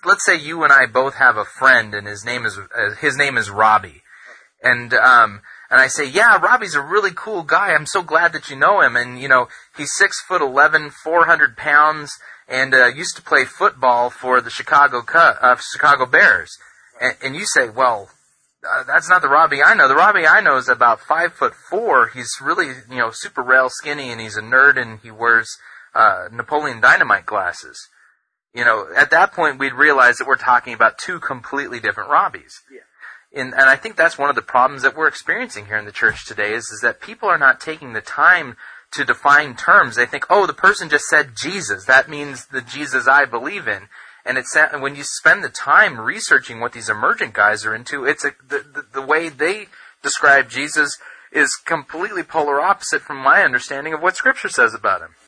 let's say you and I both have a friend, and his name is Robbie, and I say, yeah, Robbie's a really cool guy. I'm so glad that you know him, and he's 6'11", 400 pounds, and used to play football for the Chicago Bears. And you say, well, that's not the Robbie I know. The Robbie I know is about 5'4". He's really, super rail skinny, and he's a nerd, and he wears Napoleon Dynamite glasses. At that point, we'd realize that we're talking about two completely different Robbies. Yeah. And I think that's one of the problems that we're experiencing here in the church today is that people are not taking the time to define terms. They think, oh, the person just said Jesus. That means the Jesus I believe in. And when you spend the time researching what these emergent guys are into, the way they describe Jesus is completely polar opposite from my understanding of what Scripture says about him.